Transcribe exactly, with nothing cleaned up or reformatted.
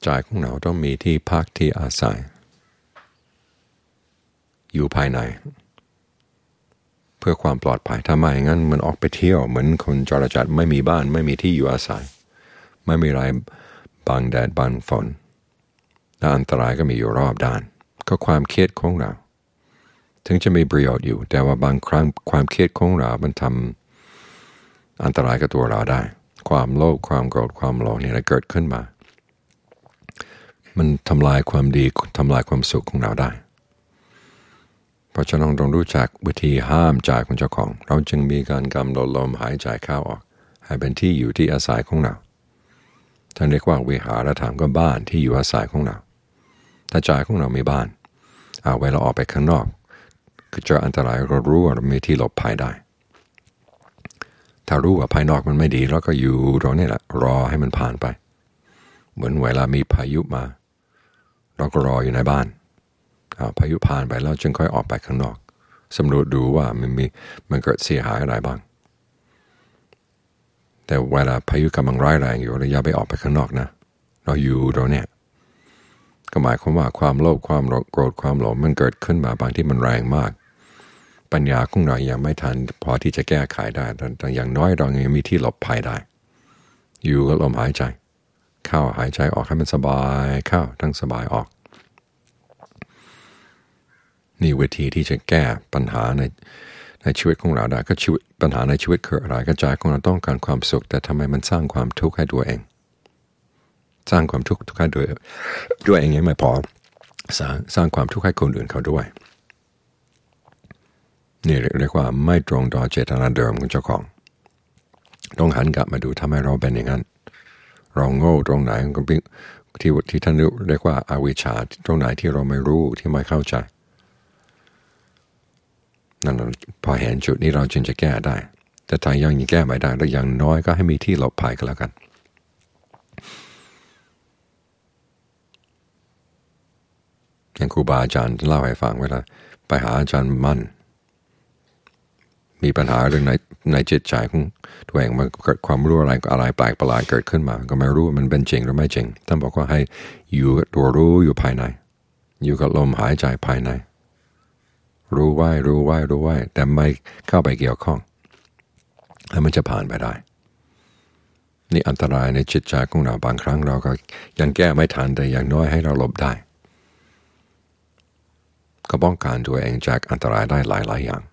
ใจของเราต้องมีที่พักที่อาศัยอยู่ภายในเพื่อความปลอดภัยถ้าไม่งั้นมันออกไปเที่ยวเหมือนคนจรจัดไม่มีบ้านไม่มีที่อยู่อาศัยไม่มีอะไรบังแดดบังฝนและอันตรายก็มีอยู่รอบด้านก็ความเครียดของเราถึงจะมีประโยชน์อยู่แต่ว่าบางครั้งความเครียดของเรามันทำอันตรายกับตัวเราได้ความโลภความโกรธความหลงเนี่ยเกิดขึ้นมามันทำลายความดีทำลายความสุขของเราได้เพราะฉะนั้นต้องรู้จักวิธีห้ามใจของเจ้าของเราจึงมีการกำหนดลมหายใจเข้าออกให้เป็นที่อยู่ที่อาศัยของเราท่านเรียกว่าวิหารธรรมก็บ้านที่อยู่อาศัยของเราถ้าใจของเรามีบ้านเอาเวลาออกไปข้างนอกก็เจออันตรายเรารู้ว่าเรามีที่หลบภัยได้ถ้ารู้ว่าภายนอกมันไม่ดีเราก็อยู่ตรงนี้แหละรอให้มันผ่านไปเหมือนเวลามีพายุมาเราก็รออยู่ในบ้านพายุผ่านไปแล้วจึงค่อยออกไปข้างนอกสำรวจดูว่ามันมีมันเกิดเสียหายอะไรบ้างแต่เวลาพายุกำลังร้ายแรงอยู่เราอย่าไปออกไปข้างนอกนะเราอยู่ตรงนี้ก็หมายความว่าความโลภความโกรธความหลงมันเกิดขึ้นมาบางที่มันแรงมากปัญญาของเรายังไม่ทันพอที่จะแก้ไขได้แต่อย่างน้อยเรายังมีที่หลบภัยได้อยู่กับลมหายใจเข้าหายใจออกให้มันสบายเข้าทั้งสบายออกนี่วิธีที่จะแก้ปัญหาในในชีวิตของเราได้ก็ชีวิตปัญหาในชีวิตคืออะไรก็ใจของเราต้องการความสุขแต่ทำไมมันสร้างความทุกข์ให้ตัวเองสร้างความทุกข์ให้ด้วยด้วยเองยังไม่พอสร้างสร้างความทุกข์ให้คนอื่นเขาด้วยนี่เรียกว่าไม่ตรงต่อเจตนาเดิมของเจ้าของต้องหันกลับมาดูทำไมเราเป็นอย่างนั้นเราโง่ตรงไหนที่ที่ท่านเรียกว่าอวิชชาตรงไหนที่เราไม่รู้ที่ไม่เข้าใจนั่นพอเห็นจุดนี้เราจึงจะแก้ได้แต่ถ้ายังยังแก้ไม่ได้แล้วอย่างน้อยก็ให้มีที่หลบภัยก็แล้วกันอย่างครูบาอาจารย์เล่าให้ฟังเวลาไปหาอาจารย์มั่นมีปัญหาเรื่องในในจิตใจของตัวเองมันเกิดความรู้อะไรอะไรแปลกประหลาดเกิดขึ้นมาก็ไม่รู้มันเป็นจริงหรือไม่จริงท่านบอกว่าให้อยู่กับตัวรู้อยู่ภายในอยู่กับลมหายใจภายในรู้ไว้รู้ไว้รู้ไว้แต่ไม่เข้าไปเกี่ยวข้องแล้วมันจะผ่านไปได้นี่อันตรายในจิตใจของเราบางครั้งเราก็ยังแก้ไม่ทันแต่อย่างน้อยให้เราหลบได้ก็ป้องกันตัวเองจากอันตรายได้หลายๆอย่าง